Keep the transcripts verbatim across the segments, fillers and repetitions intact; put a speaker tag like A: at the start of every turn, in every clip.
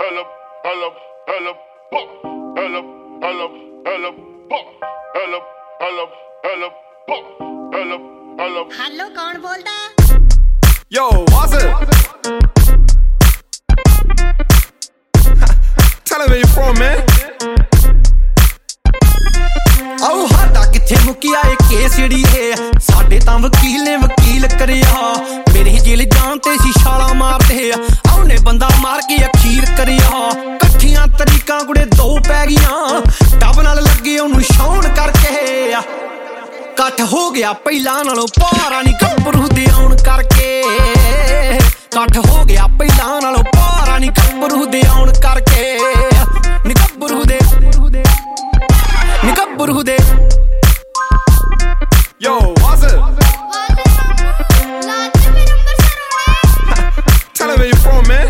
A: hello, hello, hello, hello, hello, hello, hello, hello, hello, hello, hello.
B: Hello कौन बोलता?
C: Yo, what's it? Tell him where you from, man.
D: ਆਓ ਸਾਡਾ ਕਿੱਥੇ ਮੁੱਕਿਆ ਏ case ਜਿਹੜੀ ਹੈ ਸਾਡੇ ਤਾਂ ਵਕੀਲ ਨੇ ਵਕੀਲ ਕਰਿਆ ਮੇਰੇ ਜੇਲ ਜਾਣ ਤੇ ਸੀ ਛਾਲਾਂ ਮਾਰਦੇ ਆ ਆਉਨੇ ਬੰਦਾ ਮਾਰ ਕੇ ਅਖੀਰ ਕਰਿਆ ਇਕੱਠੀਆਂ ਤਰੀਕਾਂ ਕੁੜੇ ਦੋ ਪੈ ਗਈਆਂ ਟੱਬ ਨਾਲ ਲੱਗੇ ਉਹਨੂੰ ਸ਼ੌਣ ਕਰਕੇ ਇਕੱਠ ਹੋ ਗਿਆ ਪਹਿਲਾਂ ਨਾਲੋਂ ਭਾਰਾ ਨਹੀਂ ਗੱਭਰੂ ਦੇ ਆਉਣ ਕਰਕੇ ਇਕੱਠ ਹੋ ਗਿਆ ਪਹਿਲਾਂ ਨਾਲੋਂ ਭਾਰਾ ਨਹੀਂ ਗੱਭਰੂ ਦੇ ਆਉਣ ਕਰਕੇ ਨੀ ਗੱਭਰੂ ਦੇ ਨੀ ਗੱਭਰੂ ਦੇ
C: Yo, what's it? Tell him where you from, man.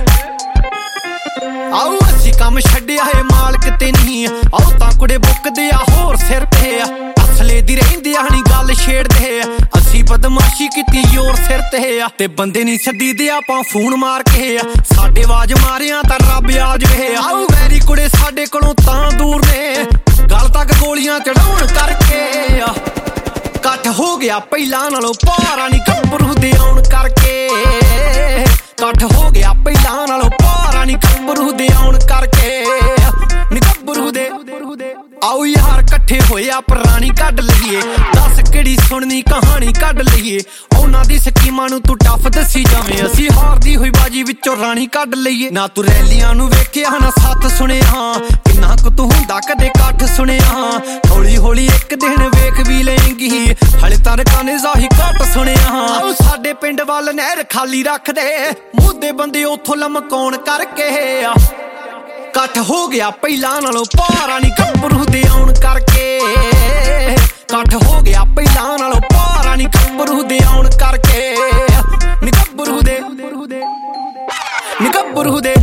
D: ਆਓ ਅਸੀਂ ਕੰਮ ਛੱਡਿਆ ਏ ਮਾਲਕ ਤੇ ਨਹੀਂ ਆਓ ਤਾਂ ਕੁੜੇ ਬੁੱਕਦੇ ਆ ਹੋਰ ਸਿਰ ਤੇ ਆ ਅਸਲੇ ਦੀ ਰਹਿੰਦੇ ਆ ਨਹੀਂ ਗੱਲ ਛੇੜਦੇ ਆ ਅਸੀਂ ਬਦਮਾਸ਼ੀ ਕੀਤੀ ਯੋਰ ਸਿਰ ਤੇ ਆ ਤੇ ਬੰਦੇ ਨਹੀਂ ਛੱਡੀ ਦੇ ਆਪਾਂ ਫੋਨ ਮਾਰ ਕੇ ਆ ਸਾਡੇ ਆਵਾਜ਼ ਮਾਰਿਆ ਤਾਂ ਰੱਬ ਆ ਜਵੇ ਆਓ ਵੈਰੀ ਕੁੜੇ ਸਾਡੇ ਕੋਲੋਂ ਤਾਂ ਦੂਰ ਨੇ ਗੱਲ ਤੱਕ ਗੋਲੀਆਂ ਚੜਾਉਣ ਕਰਕੇ ਆ ਇਕੱਠ ਹੋ ਗਿਆ ਪਹਿਲਾਂ ਨਾਲੋਂ ਭਾਰਾ ਨਹੀਂ ਗੱਭਰੂ ਦੇ ਆਉਣ ਕਰਕੇ ਇਕੱਠ ਹੋ ਗਿਆ ਪਹਿਲਾਂ ਨਾਲੋਂ ਭਾਰਾ ਨਹੀਂ ਗੱਭਰੂ ਦੇ ਆਉਣ ਕਰਕੇ ਨੀ ਗੱਭਰੂ ਦੇ ਆਓ ਯਾਰ ਇਕੱਠੇ ਹੋਏ ਆ ਪੁਰਾਣੀ ਕੱਢ ਲਈਏ ਦੱਸ ਕਿਹੜੀ ਸੁਣਨੀ ਕਹਾਣੀ ਕੱਢ ਲਈਏ ਉਹਨਾਂ ਦੀ ਸਕੀਮਾਂ ਨੂੰ ਤੂੰ ਟੱਫ ਦੱਸੀ ਜਾਵੇਂ ਅਸੀਂ ਹਾਰਦੀ ਹੋਈ ਬਾਜੀ ਵਿੱਚੋਂ ਰਾਣੀ ਕੱਢ ਲਈਏ ਨਾ ਤੂੰ ਰੈਲੀਆਂ ਨੂੰ ਵੇਖਿਆ ਨਾ ਸੱਤ ਸੁਣਿਆ ਕਿੰਨਾ ਕੁ ਤੂੰ ਹੁੰਦਾ ਕਦੇ ਇਕੱਠ ਸੁਣਿਆ ਹੌਲੀ ਹੌਲੀ ਇੱਕ ਦਿਨ ਵੇਖ ਵੀ ਲਏਂਗੀ ਹਲੇ ਤਾਂ ਰਕਾਨੇ ਜ਼ਾਹੀ ਘੱਟ ਸੁਣਿਆ ਆਓ ਸਾਡੇ ਪਿੰਡ ਵੱਲ ਨਹਿਰ ਖਾਲੀ ਰੱਖਦੇ ਮੁੱਦੇ ਬੰਦੇ ਉੱਥੋਂ ਲਮਕਾਉਣ ਕਰਕੇ ਆ ਇਕੱਠ ਹੋ ਗਿਆ ਪਹਿਲਾਂ ਨਾਲੋਂ ਭਾਰਾ ਨਹੀਂ ਗੱਭਰੂ ਦੇ ਆਉਣ ਕਰਕੇ ਇਕੱਠ ਹੋ ਗਿਆ ਪਹਿਲਾਂ ਨਾਲੋਂ ਭਾਰਾ ਨਹੀਂ ਗੱਭਰੂ ਦੇ ਆਉਣ ਕਰਕੇ ਨੀ ਗੱਭਰੂ ਦੇ ਨੀ ਗੱਭਰੂ ਦੇ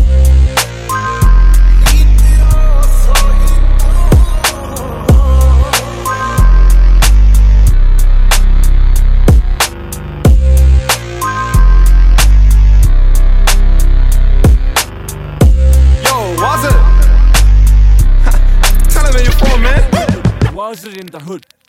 C: What's it? Tell him where you from, man.
E: Was it in the hood?